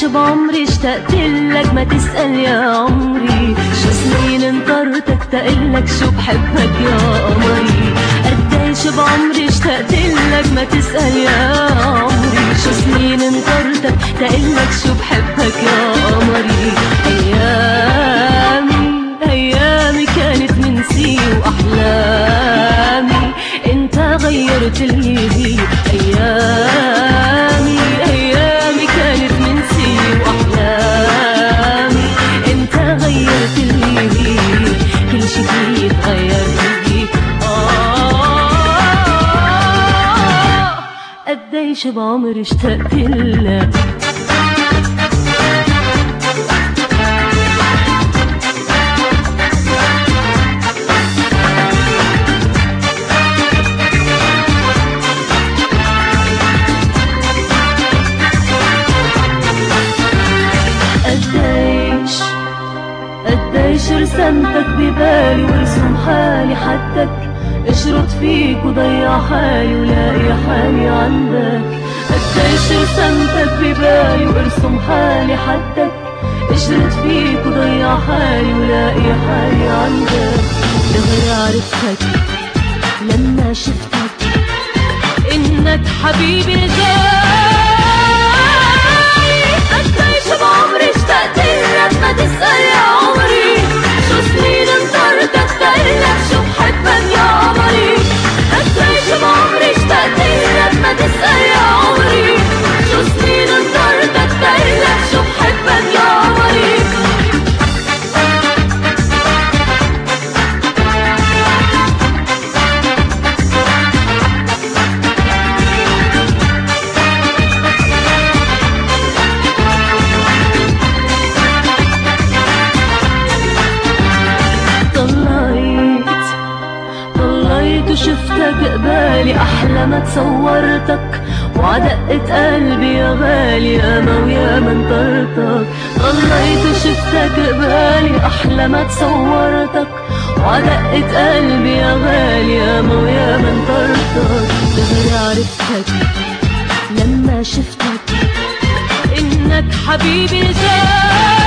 بعمري اشتقت لك ما تسأل يا عمري، شو سنين انطرتك تقلك شو بحبك يا قمري. قديش بعمري اشتقت لك ما تسأل يا عمري، شو سنين انطرتك تقلك شو بحبك يا قمري. أيامي كانت منسي وأحلامي انت غيرت اللي هي. أيامي كانت منسي وأحلامي انت غيرت اللي هي. كل شي فيك غير فيك قديش بعمري اشتقت لك. قديش رسمتك ببالي وارسم حالي حدك، اشرد فيك وضيع حالي ولاقي حالي عندك. قديش رسمتك ببالي وارسم حالي حدك، اشرد فيك وضيع حالي ولاقي حالي عندك. دغري عرفتك لما شفتك انك حبيبي الغالي. قديش بعمري اشتقت لك ما تسأل يا عمري، شو سنين انطرتك تقلك شو بحبك يا قمري. قديش بعمري اشتقت لك ما تسأل يا عمري، شو سنين انطرتك تقلك شو بحبك يا قمري. شفتك قبالي أحلى ما تصورتك، وعدقت قلبي يا غالي ياما وياما انطرتك. ضليت وشفتك قبالي أحلى ما تصورتك، وعدقت قلبي يا غالي ياما وياما انطرتك. دغري عرفتك لما شفتك إنك حبيبي الغالي.